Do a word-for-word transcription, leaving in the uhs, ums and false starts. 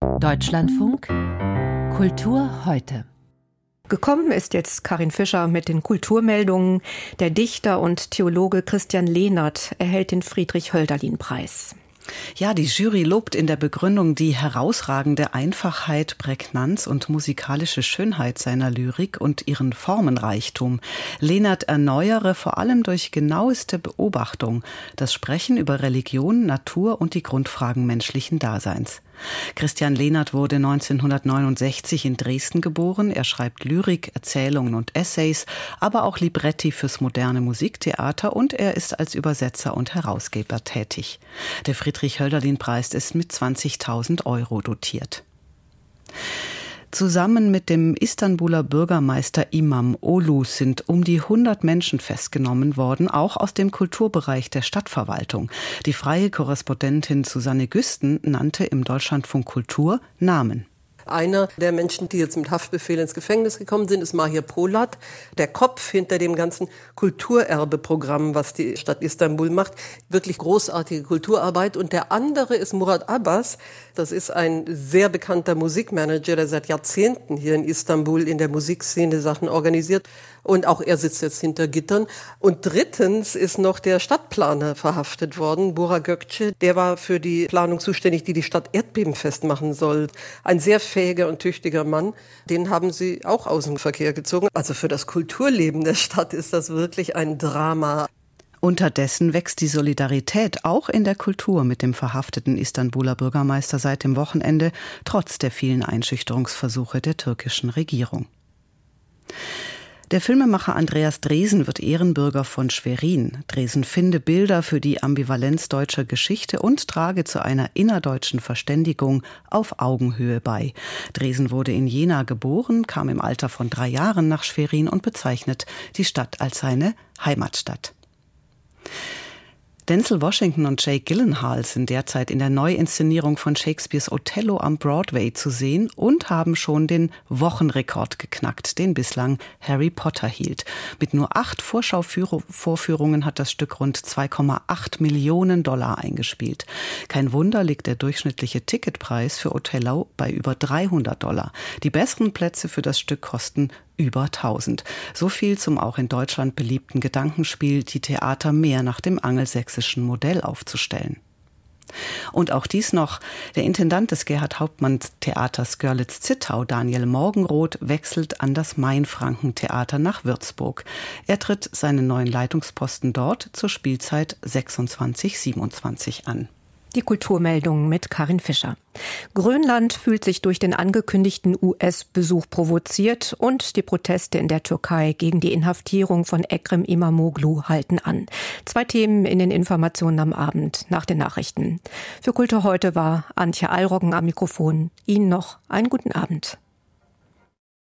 Deutschlandfunk Kultur heute. Gekommen ist jetzt Karin Fischer mit den Kulturmeldungen. Der Dichter und Theologe Christian Lehnert erhält den Friedrich-Hölderlin-Preis. Ja, die Jury lobt in der Begründung die herausragende Einfachheit, Prägnanz und musikalische Schönheit seiner Lyrik und ihren Formenreichtum. Lehnert erneuere vor allem durch genaueste Beobachtung das Sprechen über Religion, Natur und die Grundfragen menschlichen Daseins. Christian Lehnert wurde neunzehnhundertneunundsechzig in Dresden geboren. Er schreibt Lyrik, Erzählungen und Essays, aber auch Libretti fürs moderne Musiktheater und er ist als Übersetzer und Herausgeber tätig. Der Friedrich-Hölderlin-Preis ist mit zwanzigtausend Euro dotiert. Zusammen mit dem Istanbuler Bürgermeister Imam Olu sind um die hundert Menschen festgenommen worden, auch aus dem Kulturbereich der Stadtverwaltung. Die freie Korrespondentin Susanne Güsten nannte im Deutschlandfunk Kultur Namen. Einer der Menschen, die jetzt mit Haftbefehl ins Gefängnis gekommen sind, ist Mahir Polat, der Kopf hinter dem ganzen Kulturerbeprogramm, was die Stadt Istanbul macht. Wirklich großartige Kulturarbeit. Und der andere ist Murat Abbas. Das ist ein sehr bekannter Musikmanager, der seit Jahrzehnten hier in Istanbul in der Musikszene Sachen organisiert. Und auch er sitzt jetzt hinter Gittern. Und drittens ist noch der Stadtplaner verhaftet worden, Bora Gökçe. Der war für die Planung zuständig, die die Stadt erdbebenfest machen soll. Ein sehr fähiger und tüchtiger Mann. Den haben sie auch aus dem Verkehr gezogen. Also für das Kulturleben der Stadt ist das wirklich ein Drama. Unterdessen wächst die Solidarität auch in der Kultur mit dem verhafteten Istanbuler Bürgermeister seit dem Wochenende, trotz der vielen Einschüchterungsversuche der türkischen Regierung. Der Filmemacher Andreas Dresen wird Ehrenbürger von Schwerin. Dresen finde Bilder für die Ambivalenz deutscher Geschichte und trage zu einer innerdeutschen Verständigung auf Augenhöhe bei. Dresen wurde in Jena geboren, kam im Alter von drei Jahren nach Schwerin und bezeichnet die Stadt als seine Heimatstadt. Denzel Washington und Jake Gyllenhaal sind derzeit in der Neuinszenierung von Shakespeares Othello am Broadway zu sehen und haben schon den Wochenrekord geknackt, den bislang Harry Potter hielt. Mit nur acht Vorschauvorführungen hat das Stück rund zwei Komma acht Millionen Dollar eingespielt. Kein Wunder, liegt der durchschnittliche Ticketpreis für Othello bei über dreihundert Dollar. Die besseren Plätze für das Stück kosten über tausend. So viel zum auch in Deutschland beliebten Gedankenspiel, die Theater mehr nach dem angelsächsischen Modell aufzustellen. Und auch dies noch, der Intendant des Gerhard-Hauptmann-Theaters Görlitz-Zittau, Daniel Morgenroth, wechselt an das Mainfranken-Theater nach Würzburg. Er tritt seinen neuen Leitungsposten dort zur Spielzeit sechsundzwanzig siebenundzwanzig an. Die Kulturmeldungen mit Karin Fischer. Grönland fühlt sich durch den angekündigten U S-Besuch provoziert und die Proteste in der Türkei gegen die Inhaftierung von Ekrem İmamoğlu halten an. Zwei Themen in den Informationen am Abend nach den Nachrichten. Für Kultur heute war Antje Allroggen am Mikrofon. Ihnen noch einen guten Abend.